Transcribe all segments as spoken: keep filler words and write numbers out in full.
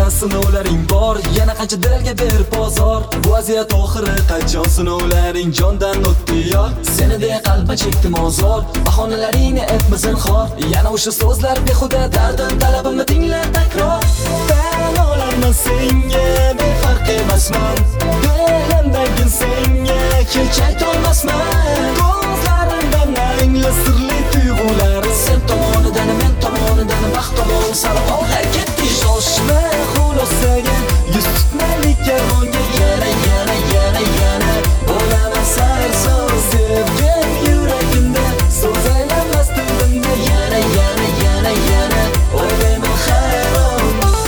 Yana sinovlaring bor, yana qancha dilga ber bozor. Bu vaziyat oxiri qachon sinovlaring jondan o'tdi yor. Seni deya qalbim chekdim ozor, bahonalaringni aytma zinhor. Yana o'sha so'zlar behuda, dardim talabimni tingla takror. Ben olarman senga, befarq emasman. Dilimdagi senga hech aytolmasman. Ko'zlarimdan angla sirli tuyg'ular. Sen tomonidan, men tomonidan baxt tomon sari olg'a ketdik. Shoshma xulosaga, yuz tutmaylik karvonga. Yana, yana, yana, yana bo'laman sarson. Sevgan yuragimda, so'z aylanmas dilimda. Yana, yana, yana, yana o'ylayman hayron.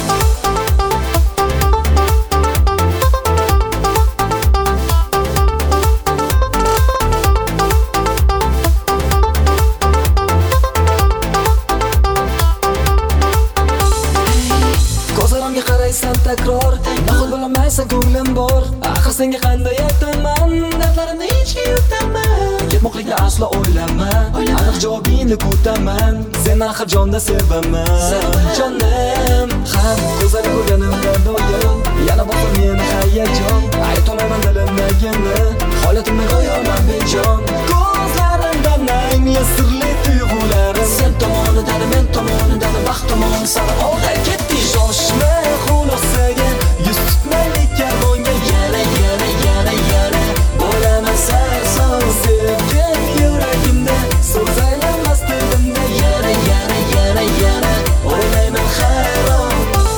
Ko'zlarimga qaraysan takror, nahol bilmaysan ko'nglim bor. Axir senga qanday aytaman, dardlarimni hechga yutaman. Ketmoqlikni aslo o'ylama, aniq javobingni kutaman. Seni axir jonda sevaman, jonim. Ham ko'zlaring ko'rganimda doim, yana boqib meni hayajon. Aytolmayman dilimdagini, holatimni go'yoman bejon. Ko'zlarimdan angla sirli tuyg'ularim. Sen tomonidan, men tomonidan baxt tomon sari olg'a ketdik. Shoshma xulosaga, yuz tutmaylik karvonga. Yana, yana, yana, yana bo'laman sarson. Sevgan yuragimda, so'z aylanmas dilimda. Yana, yana, yana, yana o'ylayman hayron.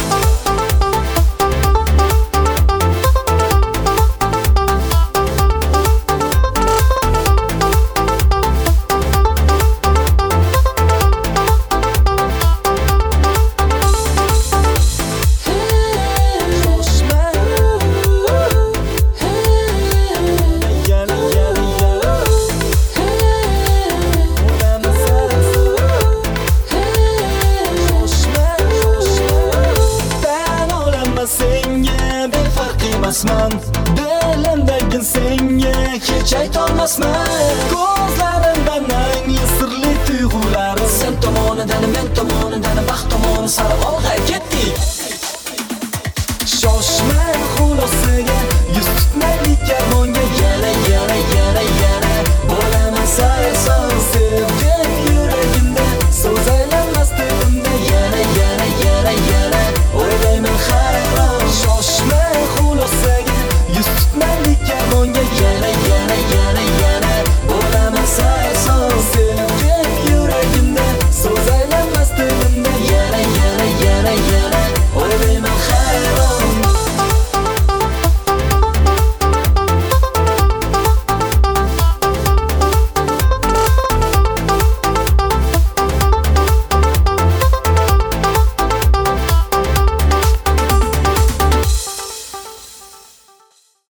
Senga befarq emasman, dilimdagi senga hech aytolmasman. Ko'zlarimdan angla sirli tuyg'ularim. Sen tomonidan, men tomonidan baxt tomon sari olg'a